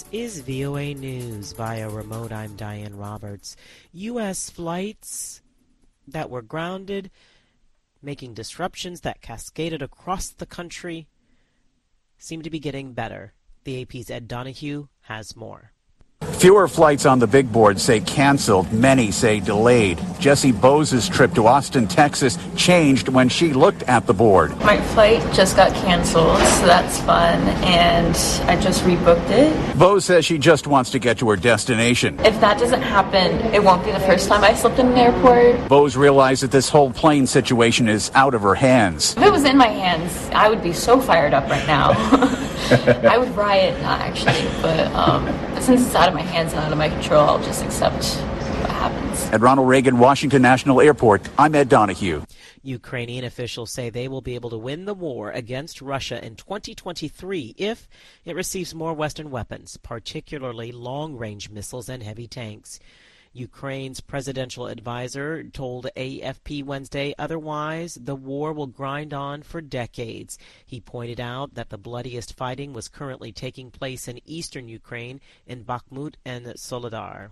is VOA News. Via remote, I'm Diane Roberts. U.S. flights that were grounded, making disruptions that cascaded across the country, seem to be getting better. The AP's Ed Donahue has more. Fewer flights on the big board say canceled. Many say delayed. Jessie Bose's trip to Austin, Texas changed when she looked at the board. My flight just got canceled, so that's fun, and I just rebooked it. Bose says she just wants to get to her destination. If that doesn't happen, it won't be the first time I slept in an airport. Bose realized that this whole plane situation is out of her hands. If it was in my hands, I would be so fired up right now. I would riot, not actually, but since it's out of my hands and out of my control, I'll just accept what happens. At Ronald Reagan Washington National Airport, I'm Ed Donahue. Ukrainian officials say they will be able to win the war against Russia in 2023 if it receives more Western weapons, particularly long-range missiles and heavy tanks. Ukraine's presidential advisor told AFP Wednesday otherwise the war will grind on for decades. He pointed out that the bloodiest fighting was currently taking place in eastern Ukraine in Bakhmut and Soledar.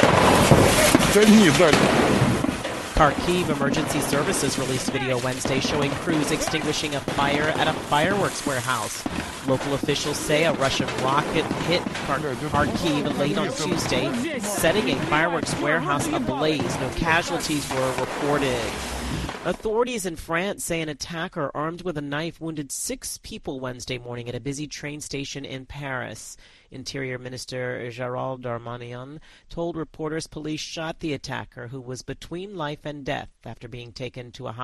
Kharkiv Emergency Services released video Wednesday showing crews extinguishing a fire at a fireworks warehouse. Local officials say a Russian rocket hit Kharkiv late on Tuesday, setting a fireworks warehouse ablaze. No casualties were reported. Authorities in France say an attacker armed with a knife wounded 6 people Wednesday morning at a busy train station in Paris. Interior Minister Gérald Darmanin told reporters police shot the attacker, who was between life and death after being taken to a hospital.